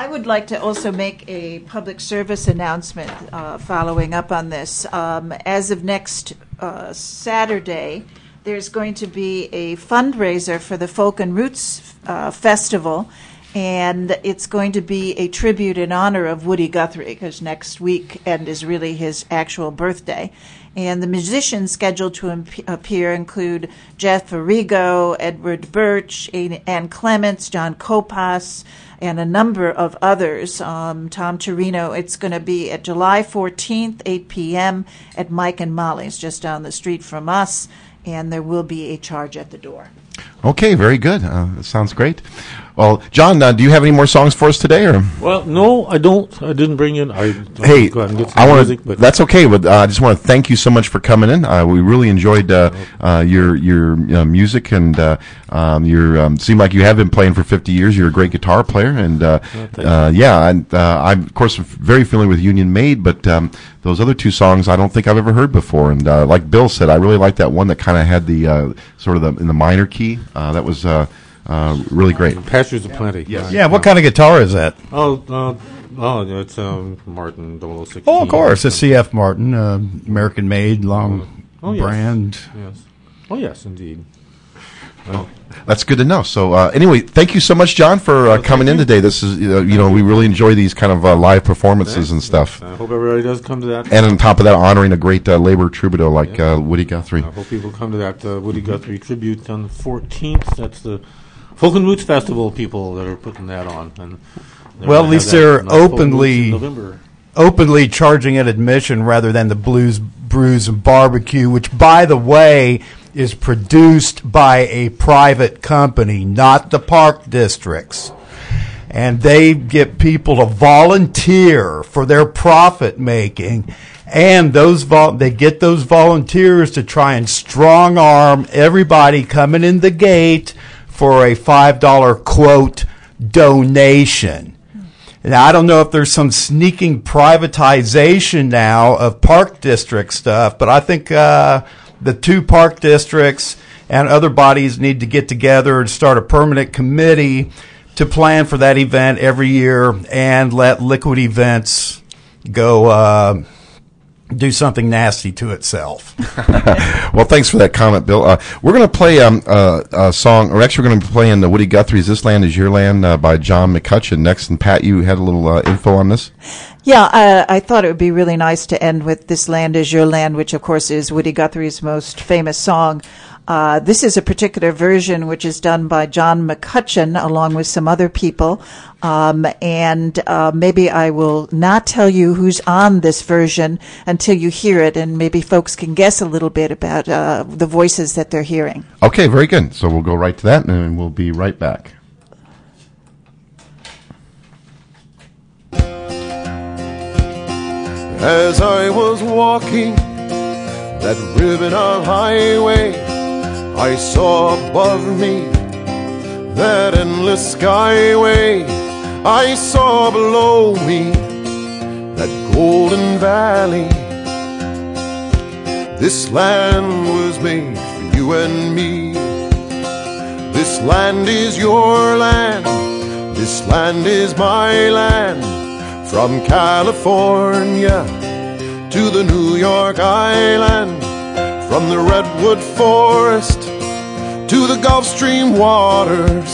I would like to also make a public service announcement uh, following up on this. Um, as of next uh, Saturday, there's going to be a fundraiser for the Folk and Roots uh, Festival, and it's going to be a tribute in honor of Woody Guthrie, because next weekend is really his actual birthday. And the musicians scheduled to imp- appear include Jeff Arrigo, Edward Birch, Ann Clements, John Copas, and a number of others. Um, Tom Torino. It's going to be at July fourteenth, eight p.m. at Mike and Molly's, just down the street from us, and there will be a charge at the door. Okay, very good. Uh, that sounds great. Well, John, uh, do you have any more songs for us today? Or Well, no, I don't. I didn't bring in. I hey, go ahead and get some I want music, but that's okay. But uh, I just want to thank you so much for coming in. Uh, we really enjoyed uh, uh, your your uh, music, and uh, um, your um, seemed like you have been playing for fifty years. You're a great guitar player, and uh, Oh, uh, yeah, and uh, I'm of course very familiar with Union Made, but um, those other two songs I don't think I've ever heard before. And uh, like Bill said, I really like that one that kind of had the uh, sort of the in the minor key. Uh, that was uh, uh, really great. Pastures of Plenty. Yes. Yeah, what kind of guitar is that? Oh, uh, oh, it's um, Martin double oh six. Oh, of course, it's C F Martin, uh, American made, long Oh, yes. brand. Yes. Oh, yes, indeed. That's good to know. So uh, anyway, thank you so much, John, for uh, coming in today. This is uh, you know we really enjoy these kind of uh, live performances and stuff. I hope everybody does come to that. And on top of that, honoring a great uh, labor troubadour like uh, Woody Guthrie. I hope people come to that uh, Woody Guthrie tribute on the fourteenth. That's the Folk and Roots Festival people that are putting that on. And they're Well, gonna at least have that they're on Folk and Roots in openly November. openly charging an admission rather than the Blues, Brews, and Barbecue, which, by the way, is produced by a private company, not the park districts. And they get people to volunteer for their profit making, and those vol- they get those volunteers to try and strong arm everybody coming in the gate for a five dollar quote donation. Now, I don't know if there's some sneaking privatization now of park district stuff, but I think uh, the two park districts and other bodies need to get together and start a permanent committee to plan for that event every year and let Liquid Events go uh, do something nasty to itself. Well, thanks for that comment, Bill. Uh, we're going to play um, uh, a song, or actually we're going to be playing the Woody Guthrie's "This Land Is Your Land" uh, by John McCutcheon next. And Pat, you had a little uh, info on this? Yeah, uh, I thought it would be really nice to end with "This Land Is Your Land," which of course is Woody Guthrie's most famous song. Uh, this is a particular version which is done by John McCutcheon along with some other people. Um, and uh, maybe I will not tell you who's on this version until you hear it, and maybe folks can guess a little bit about uh, the voices that they're hearing. Okay, very good. So we'll go right to that, and we'll be right back. As I was walking that ribbon of highway, I saw above me that endless skyway. I saw below me that golden valley. This land was made for you and me. This land is your land. This land is my land. From California to the New York Island, from the redwood forest to the Gulf Stream waters,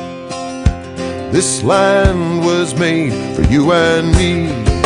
this land was made for you and me.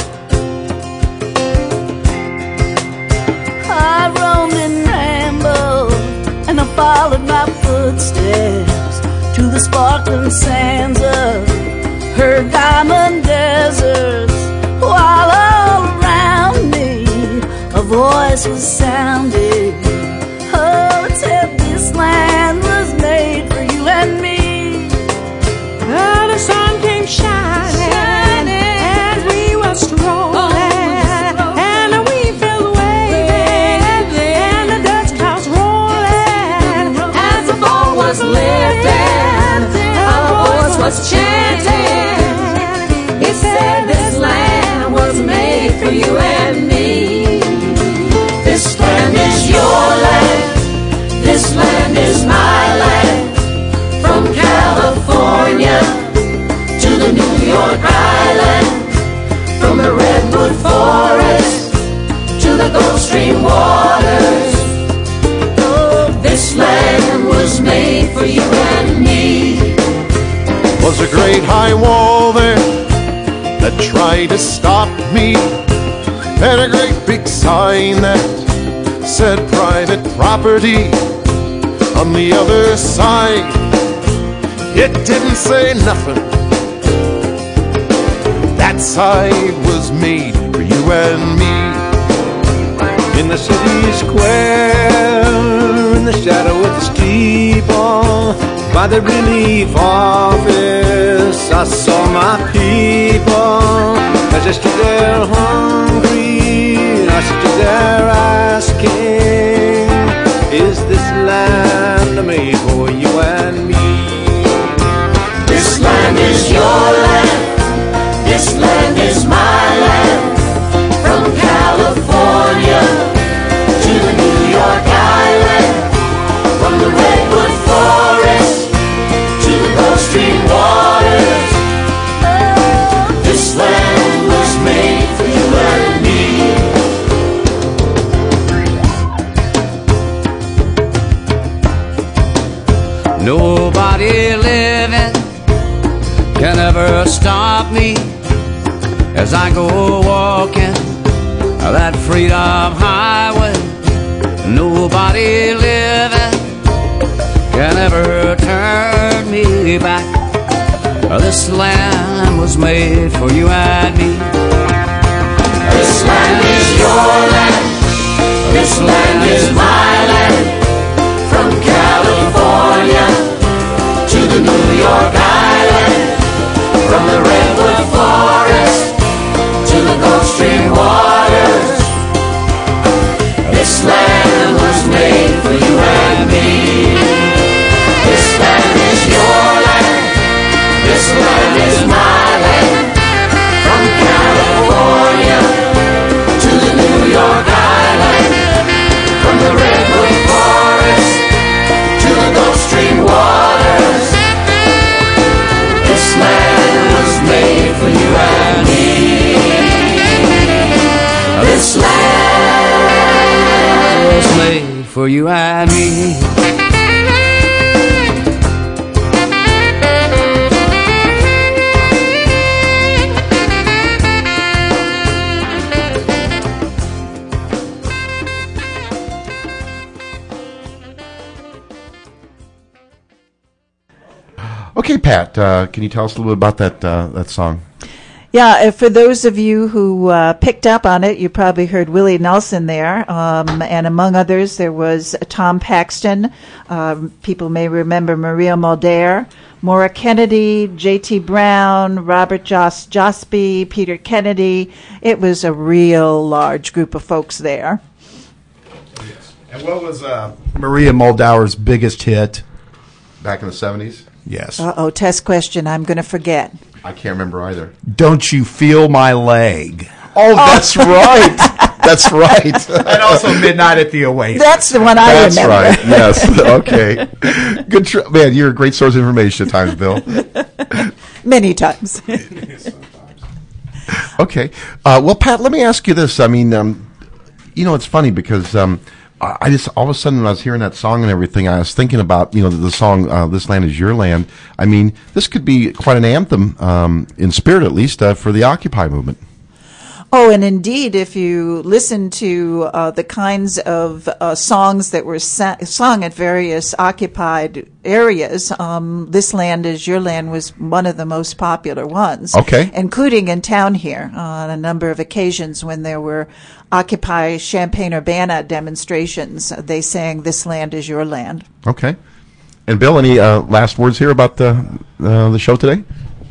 I roamed and rambled, and I followed my footsteps to the sparkling sands of her diamond deserts, while all around me a voice was sounding. Oh, it said this land was made for you and me. Oh, the sun came shining, shining as we were strolling, oh, and we felt waving, and the Dutch clouds rolling, as the fall was lifting, our voice was chanting. It said this land was made for you and me. This land is your land. This land is my land. From California to the New York Island. for you and me. Was a great high wall there that tried to stop me, and a great big sign that said private property on the other side. It didn't say nothing. That side was made for you and me. In the city square, in the shadow of the steeple, by the relief office, I saw my people. As I stood there hungry, I stood there asking, is this land made for you and me? This land is your land, this land is my land. From California to the New York Island, from the Redwood Forest to the Gulf Stream waters, this land was made for you and me. Nobody living can ever stop me as I go walking that freedom highway. Nobody living can ever turn me back. This land was made for you and me. This land is your land, this land is my land. From California to the New York Island, from the Redwood Forest to the Gulf Stream waters, this land was made for you and me. This land is your land, this land is my land. From California to the New York Island, from the Redwood Forest to the Gulf Stream waters, this land was made for you and me. This land was made for you and me. Okay, Pat, uh, can you tell us a little bit about that uh, that song? Yeah, uh, for those of you who uh, picked up on it, you probably heard Willie Nelson there, um, and among others, there was Tom Paxton. Um, people may remember Maria Muldaur, Maura Kennedy, J T Brown, Robert Jos- Josby, Peter Kennedy. It was a real large group of folks there. And what was uh, Maria Muldaur's biggest hit? Back in the seventies? Yes. Uh-oh, test question. I'm going to forget. I can't remember either. Don't You Feel My Leg? Oh, that's right. That's right. And also Midnight at the Oasis. That's the one I that's remember. That's right. Yes. Okay. Good. Tr- Man, you're a great source of information at times, Bill. Many times. Okay. Uh, well, Pat, let me ask you this. I mean, um, you know, it's funny because um, I I just, all of a sudden, when I was hearing that song and everything, I was thinking about, you know, the, the song, uh, This Land Is Your Land. I mean, this could be quite an anthem, um, in spirit at least, uh, for the Occupy movement. Oh, and indeed, if you listen to uh, the kinds of uh, songs that were sa- sung at various occupied areas, um, This Land Is Your Land was one of the most popular ones. Okay. Including in town here on a number of occasions when there were Occupy Champaign-Urbana demonstrations. They sang This Land Is Your Land. Okay. And Bill, any uh, last words here about the, uh, the show today?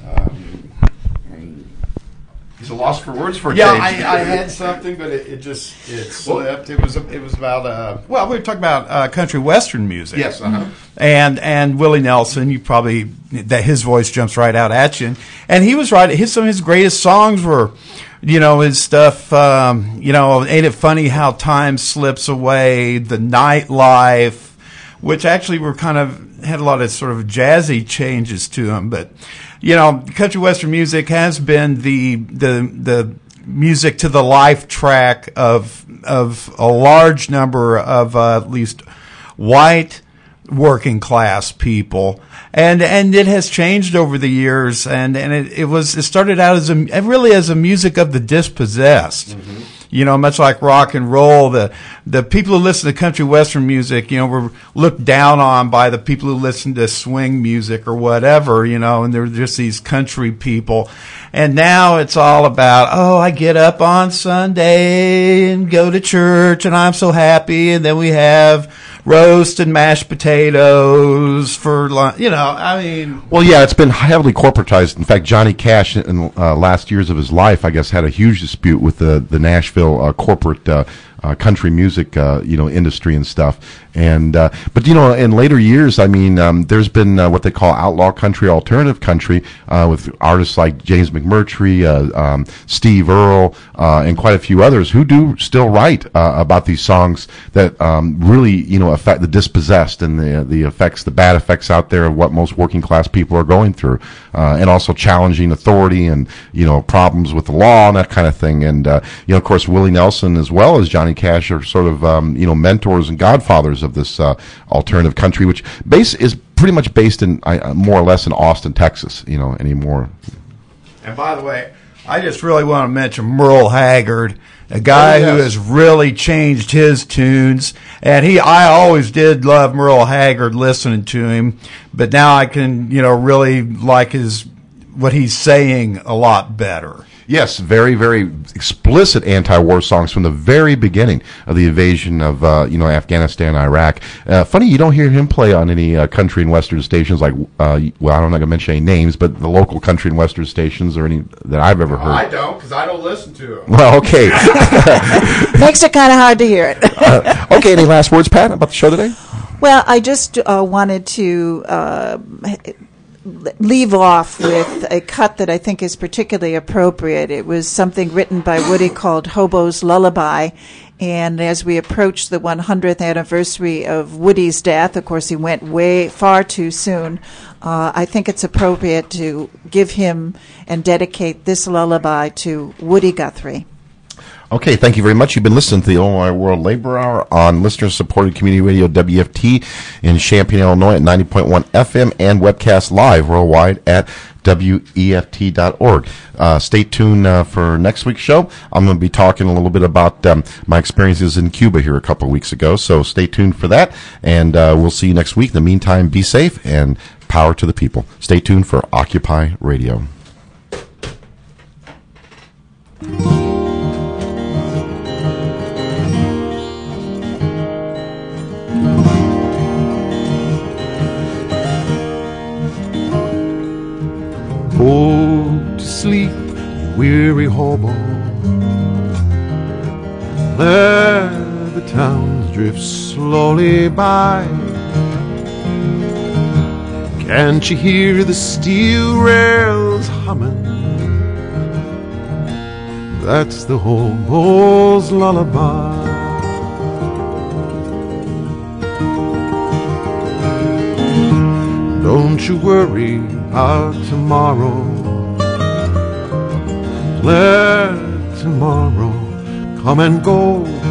He's a loss for words for a yeah, change. I, I had something, but it, it just it slipped. It was it was about uh well, we were talking about uh, country western music. Yes, uh-huh. and and Willie Nelson. You probably that his voice jumps right out at you, and he was right. His some of his greatest songs were, you know, his stuff. Um, you know, Ain't It Funny How Time Slips Away, The Nightlife, which actually were kind of had a lot of sort of jazzy changes to them, but. You know, country western music has been the the the music to the life track of of a large number of uh, at least white working class people. And, and it has changed over the years. And, and it, it was, it started out as a, really as a music of the dispossessed. Mm-hmm. You know, much like rock and roll, the, the people who listen to country western music, you know, were looked down on by the people who listen to swing music or whatever, you know, and they're just these country people. And now it's all about, oh, I get up on Sunday and go to church and I'm so happy. And then we have roast and mashed potatoes for lunch. You know, I mean. Well, yeah, it's been heavily corporatized. In fact, Johnny Cash, in the uh, last years of his life, I guess, had a huge dispute with the, the Nashville uh, corporate uh, uh, country music, uh, you know, industry and stuff. And uh, but you know, in later years, I mean, um, there's been uh, what they call outlaw country, alternative country, uh, with artists like James McMurtry, uh, um, Steve Earle, uh, and quite a few others who do still write uh, about these songs that um, really, you know, affect the dispossessed and the the effects, the bad effects out there of what most working class people are going through, uh, and also challenging authority and, you know, problems with the law and that kind of thing. And uh, you know, of course, Willie Nelson as well as Johnny Cash are sort of um, you know, mentors and godfathers of this uh, alternative country, which base is pretty much based in uh, more or less in Austin, Texas, you know, anymore. And by the way, I just really want to mention Merle Haggard, a guy oh, yes. who has really changed his tunes. And he, I always did love Merle Haggard listening to him, but now I can, you know, really like his, what he's saying a lot better. Yes, very, very explicit anti-war songs from the very beginning of the invasion of, uh, you know, Afghanistan, Iraq. Uh, funny, you don't hear him play on any uh, country and western stations like, uh, well, I'm not going to mention any names, but the local country and western stations or any that I've ever heard. I don't, because I don't listen to them. Well, okay. Makes it kind of hard to hear it. uh, okay, any last words, Pat, about the show today? Well, I just uh, wanted to uh, leave off with a cut that I think is particularly appropriate. It was something written by Woody called Hobo's Lullaby. And as we approach the one hundredth anniversary of Woody's death, of course he went way far too soon, uh, I think it's appropriate to give him and dedicate this lullaby to Woody Guthrie. Okay, thank you very much. You've been listening to the Illinois World Labor Hour on listener-supported community radio W F T in Champaign, Illinois at ninety point one F M and webcast live worldwide at W E F T dot org. Uh, stay tuned uh, for next week's show. I'm going to be talking a little bit about um, my experiences in Cuba here a couple of weeks ago, so stay tuned for that, and uh, we'll see you next week. In the meantime, be safe and power to the people. Stay tuned for Occupy Radio. Go to sleep, weary hobo. Let the towns drift slowly by. Can't you hear the steel rails humming? That's the hobo's lullaby. Don't you worry about tomorrow. Let tomorrow come and go.